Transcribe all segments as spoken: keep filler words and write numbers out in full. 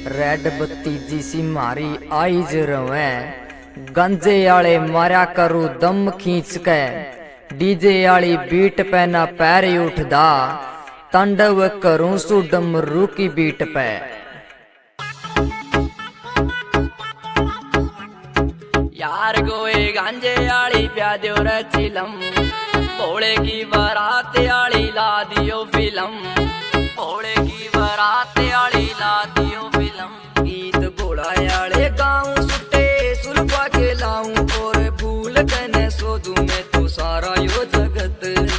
Red बत्ती जिसी मारी आईज रवे, गंजे आले मारा करू दम खींच के, डीजे आली बीट पे ना पैर उठदा, तांडव करूं सु डमरू की बीट पे। यार गोए गांजे आली प्या दियो रे चिलम, भोले की बारात आली ला दियो फिल्म, भोले की बारात आली ला दियो फिल्म। गीत भोला आले गाऊं सुटे सुलपा के लाऊं, और भूल कने सोचूं मैं तो सारा यो जगत।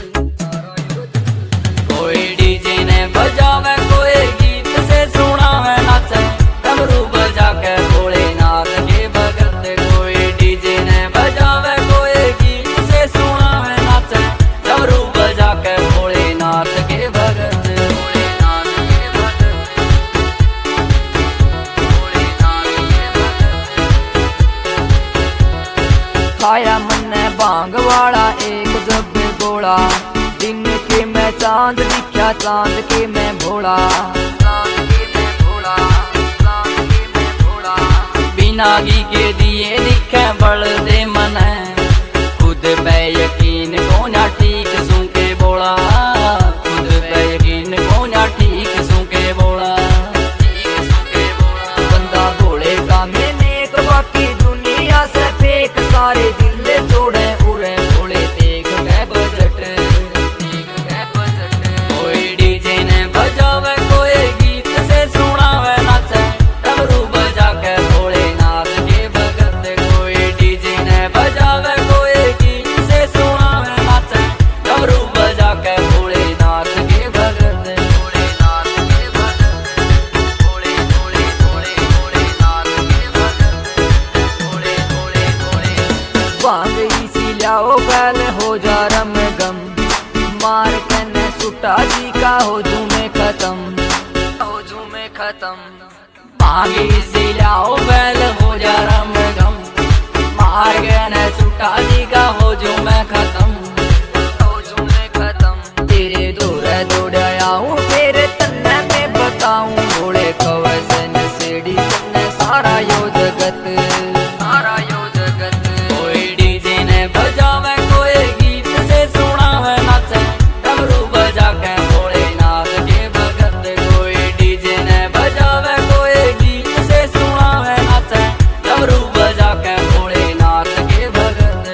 कोई डीजे ने बजावे कोई गीत से सुनावे नाचे, डमरू बजा के भोलेनाथ के भगत। कोई डीजे ने बजावे कोई गीत से सुनावे नाचे, डमरू बजा के भोलेनाथ के भगत। भोलेनाथ के भगत, भोलेनाथ के भगत। खाया मन्ने भांग वाला एक जब गोला, दिन के मैं चांद दिखा चांद के मैं भोला, चांद के मैं भोला, चांद के मैं भोला। बिना घी के दिए दिखे बड़ दे मन, खुद पे यकीन को ना ठीक सू के बोला, खुद पे यकीन को ना ठीक सू के बोला, ठीक सू के बोला। बंदा भोले का मैंने एक बाकी दुनिया से फेंक, सारे दिल जोड़े उड़े भोले देख के बजट, देख के बजट। कोई डीजे ने बजावे कोई गीत से सुनावे नाचे, डमरू बजा के भोलेनाथ के भगत। कोई डीजे ने बजावे कोई गीत से सुनावे नाचे, डमरू बजा के भोलेनाथ के भगत। भोलेनाथ के भगत, भोले भोले भोले भोलेनाथ के भगत। भोले भोले भोले। भांग इसी लाओ बैल हो जा रम गम, मार कने सुटा जी का हो झूमे खत्म, हो झूमे खत्म। भागी से लाओ बैल हो जा रम गम, मार गए न सुटा जी का हो जो मैं खत्म, हो झूमे खत्म। तेरे दौड़े दौड़े आऊं तेरे तन्ने में बताऊं, भोले कवसे न सेड़ी तन्ने सारा यो जगत, सारा यो जगत। कोई डीजे ने बजावे कोई गीत से सुनावे नाचे, डमरू बजा के भोलेनाथ के भगत। कोई डीजे ने बजावे कोई गीत से सुनावे नाचे, डमरू बजा के भोलेनाथ के भगत।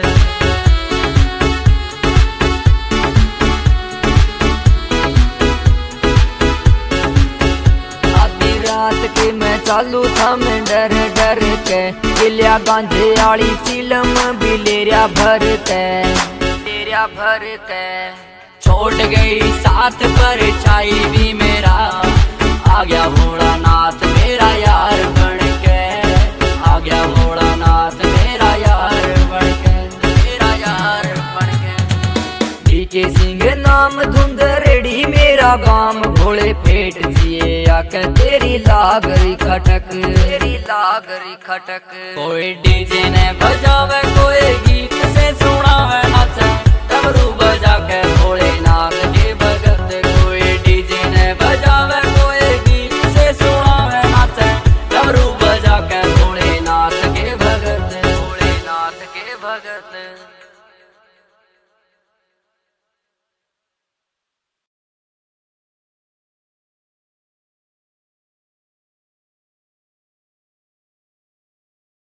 आधी रात के मैं चालू था मैं डर डर के, गिलिया गांजे आली चिलम भी लेरिया भर के, लेरिया भर के। छोड़ गई साथ पर छाई भी मेरा, आ गया भोलानाथ मेरा यार बन के, आ गया भोलानाथ मेरा यार बन के, मेरा यार बन के। डीके सिंह नाम धुंध रेडी मेरा गाम, भोले फेट जिए आके तेरी लागरी खटक, तेरी लागरी खटक। कोई डीजे ने बजावे कोई गीत से सुनावे नाचे, डमरू बजा के भोलेनाथ के भगत। कोई डीजे ने बजा